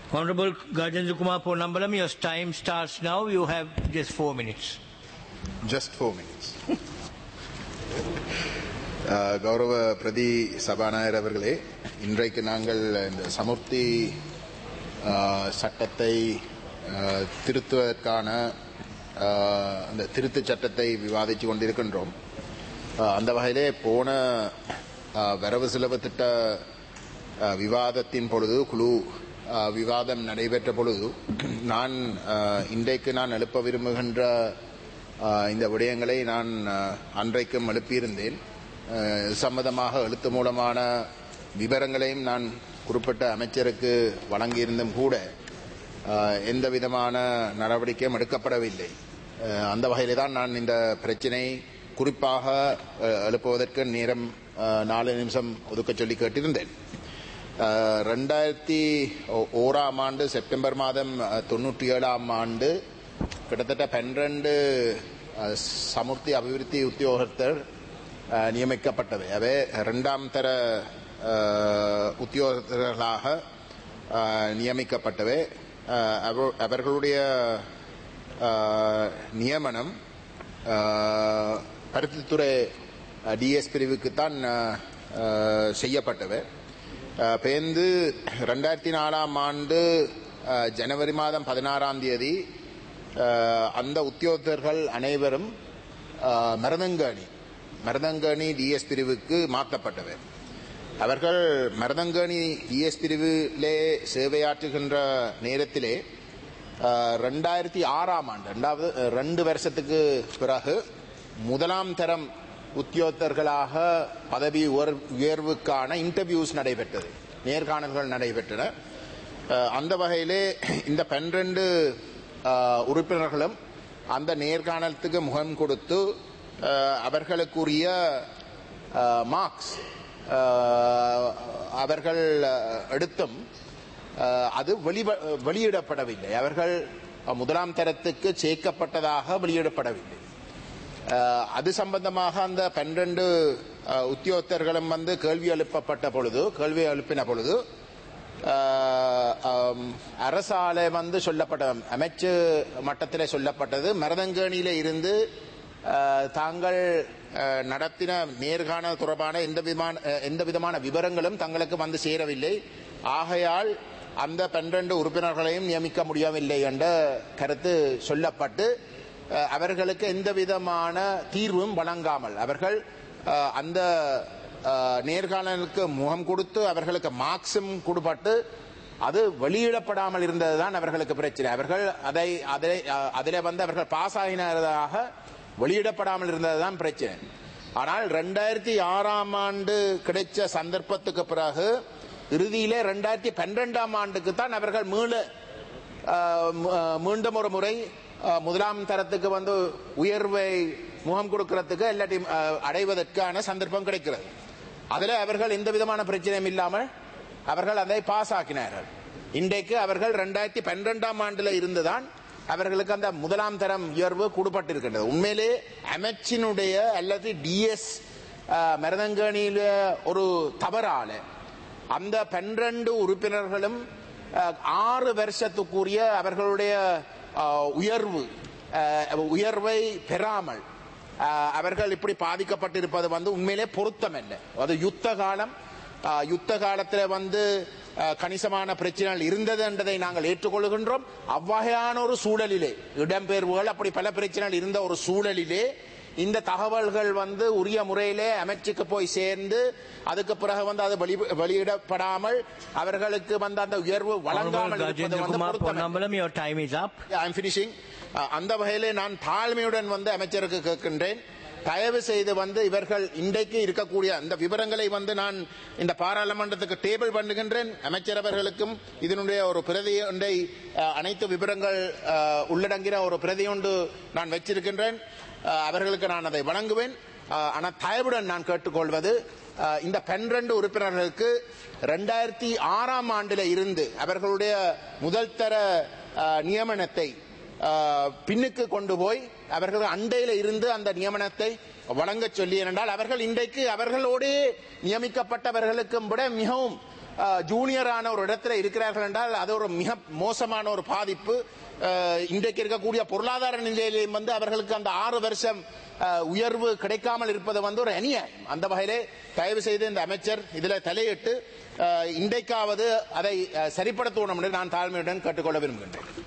Honorable Gajendra Kumar Ponnambalam, your time starts now. You have just 4 minutes. Just 4 minutes. கௌரவ பிரதி சபாநாயகர் அவர்களே, இன்றைக்கு நாங்கள் இந்த சமுர்த்தி சட்டத்தை திருத்துவதற்கான அந்த திருத்துச் சட்டத்தை விவாதித்து கொண்டிருக்கின்றோம். அந்த வகையிலே போன வரவு செலவு திட்ட விவாதத்தின் பொழுது குழு விவாதம் நடைபெற்ற பொழுது இன்றைக்கு நான் எழுப்ப விரும்புகின்ற இந்த விடயங்களை நான் அன்றைக்கும் எழுப்பியிருந்தேன். சம்மதமாக எழுத்து மூலமான விவரங்களையும் நான் குறிப்பிட்ட அமைச்சருக்கு வழங்கியிருந்தும் கூட எந்த விதமான நடவடிக்கையும் எடுக்கப்படவில்லை. அந்த வகையிலே தான் நான் இந்த பிரச்சினை குறிப்பாக எழுப்புவதற்கு நேரம் 4 நிமிஷம் ஒதுக்க சொல்லி கேட்டிருந்தேன். 2001ஆம் ஆண்டு செப்டம்பர் மாதம் 97ஆம் ஆண்டு கிட்டத்தட்ட 12 சமுர்த்தி அபிவிருத்தி உத்தியோகத்தர் நியமிக்கப்பட்டவை. அவை 2ஆம் தர உத்தியோகத்தர்களாக நியமிக்கப்பட்டவை. அவர்களுடைய நியமனம் பருத்தித்துறை டிஎஸ் பிரிவுக்குத்தான் செய்யப்பட்டவை. பேர்ந்து 2004ஆம் ஆண்டு ஜனவரி மாதம் 16ஆம் தேதி அந்த உத்தியோகத்தர்கள் அனைவரும் மருதங்கணி டிஎஸ் பிரிவுக்கு மாற்றப்பட்டவை. அவர்கள் மருதங்கணி டிஎஸ் பிரிவிலே சேவையாற்றுகின்ற நேரத்திலே 2006ஆம் ஆண்டு 2 வருஷத்துக்கு பிறகு 1ஆம் தரம் உத்தியோகத்தர்களாக பதவி உயர்வுக்கான இன்டர்வியூஸ் நடைபெற்றது, நேர்காணல்கள் நடைபெற்றன. அந்த வகையிலே இந்த 12 உறுப்பினர்களும் அந்த நேர்காணலுக்கு முகம் கொடுத்து அவர்களுக்குரிய மார்க்ஸ் அவர்கள் எடுத்தும் அது வெளியிடப்படவில்லை. அவர்கள் 1ஆம் தரத்துக்கு சேர்க்கப்பட்டதாக வெளியிடப்படவில்லை. அது சம்பந்தமாக அந்த 12 உத்தியோகத்தர்களும் கேள்வி எழுப்பின பொழுது அரசாலை சொல்லப்பட்ட அமைச்சு மட்டத்தில் சொல்லப்பட்டது, மருதங்கணியில இருந்து தாங்கள் நடத்தின நேர்காணல் தொடர்பான எந்த விதமான விவரங்களும் தங்களுக்கு சேரவில்லை. ஆகையால் அந்த 12 உறுப்பினர்களையும் நியமிக்க முடியவில்லை என்ற கருத்து சொல்லப்பட்டு அவர்களுக்கு எந்த விதமான தீர்வும் வழங்காமல் அவர்கள் அந்த நேர்காணலுக்கு முகம் கொடுத்து அவர்களுக்கு மார்க்ஸும் கொடுப்பட்டு அது வெளியிடப்படாமல் இருந்ததுதான் அவர்களுக்கு பிரச்சனை. அவர்கள் அதில் அவர்கள் பாஸ் ஆகினதாக வெளியிடப்படாமல் இருந்ததுதான் பிரச்சனை. ஆனால் 2006ஆம் ஆண்டு கிடைச்ச சந்தர்ப்பத்துக்கு பிறகு இறுதியிலே 2012ஆம் ஆண்டுக்கு தான் அவர்கள் மீண்டும் ஒரு முறை 1ஆம் தரத்துக்கு உயர்வை முகம் கொடுக்கிறதுக்கு எல்லாத்தையும் அடைவதற்கான சந்தர்ப்பம் கிடைக்கிறது. அதில் அவர்கள் எந்த விதமான பிரச்சனையும் இல்லாமல் அவர்கள் அதை பாஸ் ஆக்கினார்கள். இன்றைக்கு அவர்கள் 2012ஆம் ஆண்டுல இருந்துதான் அவர்களுக்கு அந்த 1ஆம் தரம் உயர்வு கூடப்பட்டிருக்கின்றது. உண்மையிலே அமைச்சினுடைய அல்லது டிஎஸ் மருதங்கணியில ஒரு தவறால அந்த 12 உறுப்பினர்களும் 6 வருஷத்துக்குரிய அவர்களுடைய உயர்வை பெறாமல் அவர்கள் இப்படி பாதிக்கப்பட்டிருப்பது உண்மையிலே பொருத்தம் இல்லை. அது யுத்த காலத்தில் கணிசமான பிரச்சனைகள் இருந்தது என்றதை நாங்கள் ஏற்றுக்கொள்கின்றோம். அவ்வகையான ஒரு சூழலிலே இடம்பெயர்வுகள் அப்படி பல பிரச்சனைகள் இருந்த ஒரு சூழலிலே இந்த தகவல்கள் உரிய முறையிலே அமைச்சுக்கு போய் சேர்ந்து அதுக்கு பிறகு அது வெளியிடப்படாமல் அவர்களுக்கு அந்த உயர்வு வழங்காமல் அந்த வகையிலே நான் தாழ்மையுடன் அமைச்சருக்கு கேட்கின்றேன், தயவு செய்து இவர்கள் இன்றைக்கு இருக்கக்கூடிய அந்த விவரங்களை நான் இந்த பாராளுமன்றத்துக்கு டேபிள் பண்ணுகின்றேன். அமைச்சர் அவர்களுக்கும் இதனுடைய ஒரு பிரதி ஒன்றை அனைத்து விவரங்கள் உள்ளடங்கிற ஒரு பிரதி ஒன்று நான் வச்சிருக்கின்றேன். அவர்களுக்கு நான் அதை வழங்குவேன். ஆனால் தயவுடன் நான் கேட்டுக்கொள்வது, இந்த 12 உறுப்பினர்களுக்கு 2006ஆம் ஆண்டில் இருந்து அவர்களுடைய முதல் தர நியமனத்தை பின்னுக்கு கொண்டு போய் அவர்கள் அண்டையில இருந்து அந்த நியமனத்தை வழங்க சொல்லி, என்றால் அவர்கள் இன்றைக்கு அவர்களோடு நியமிக்கப்பட்டவர்களுக்கும் விட மிகவும் ஜூனியரான ஒரு இடத்துல இருக்கிறார்கள் என்றால் அது ஒரு மிக மோசமான ஒரு பாதிப்பு. இன்றைக்கு இருக்கக்கூடிய பொருளாதார நிலையிலேயும் வந்து அவர்களுக்கு அந்த 6 வருஷம் உயர்வு கிடைக்காமல் இருப்பது வந்து ஒரு அநியாயம். அந்த வகையிலே தயவு செய்து இந்த அமைச்சர் இதில் தலையிட்டு இன்றைக்காவது அதை சரிப்படுத்தணும் என்று நான் தாழ்மையுடன் கேட்டுக்கொள்ள விரும்புகின்றேன்.